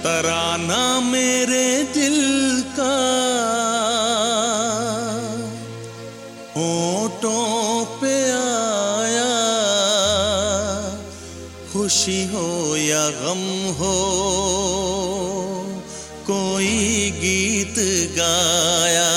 तराना मेरे दिल का होठों पे आया, खुशी हो या गम हो कोई गीत गाया।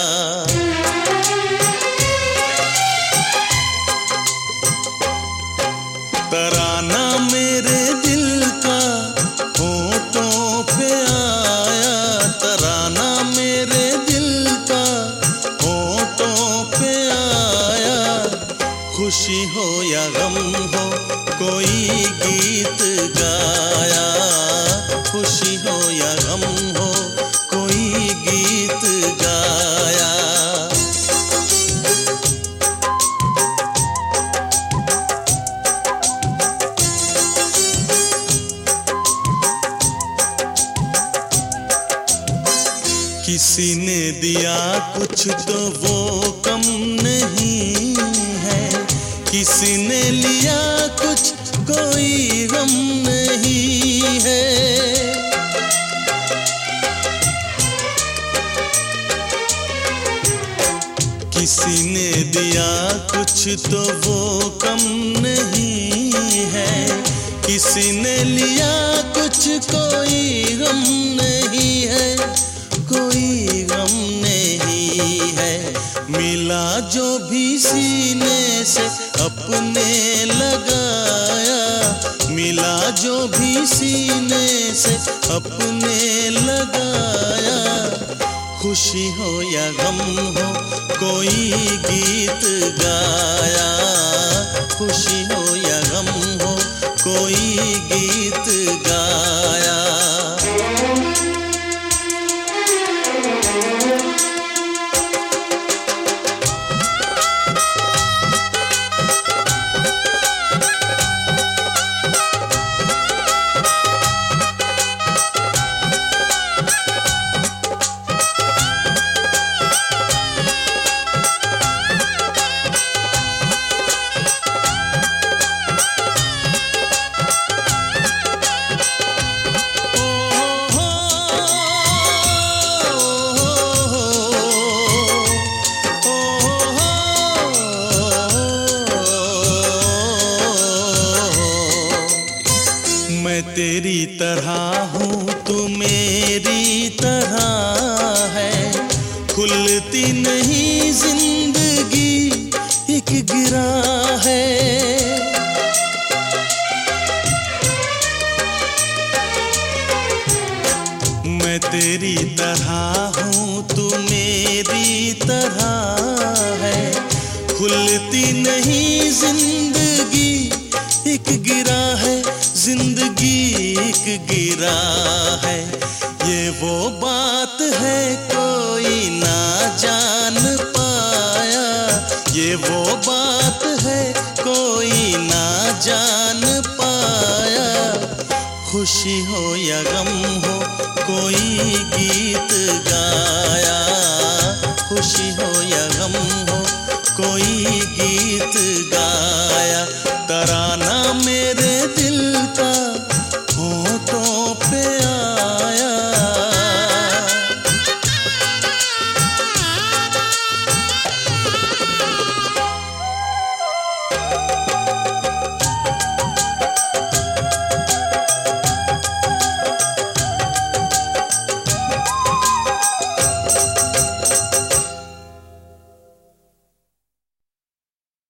तराना मेरे दिल का होठों पे आया, तराना मेरे दिल का होठों पे आया, खुशी हो या गम हो कोई गीत गाया, खुशी हो या गम हो कोई गीत गाया। किसी ने दिया कुछ तो वो कम नहीं है, किसी ने लिया कुछ कोई गम नहीं है। किसी ने दिया कुछ तो वो कम नहीं है, किसी ने लिया कुछ कोई गम नहीं है, कोई गम नहीं है। मिला जो भी सीने से अपने लगाया, मिला जो भी सीने से अपने लगाया, खुशी हो या गम हो कोई गीत गाया, खुशी हो या गम हो कोई गीत गाया। मैं तेरी तरह हूँ, तू मेरी तरह है, खुलती नहीं जिंदगी एक गिरा है। मैं तेरी तरह हूँ, तू मेरी तरह है, खुलती नहीं जिंदगी एक गिरा है, जिंदगी एक गिरा है। ये वो बात है कोई ना जान पाया, ये वो बात है कोई ना जान पाया, खुशी हो या गम हो कोई गीत गाया, खुशी हो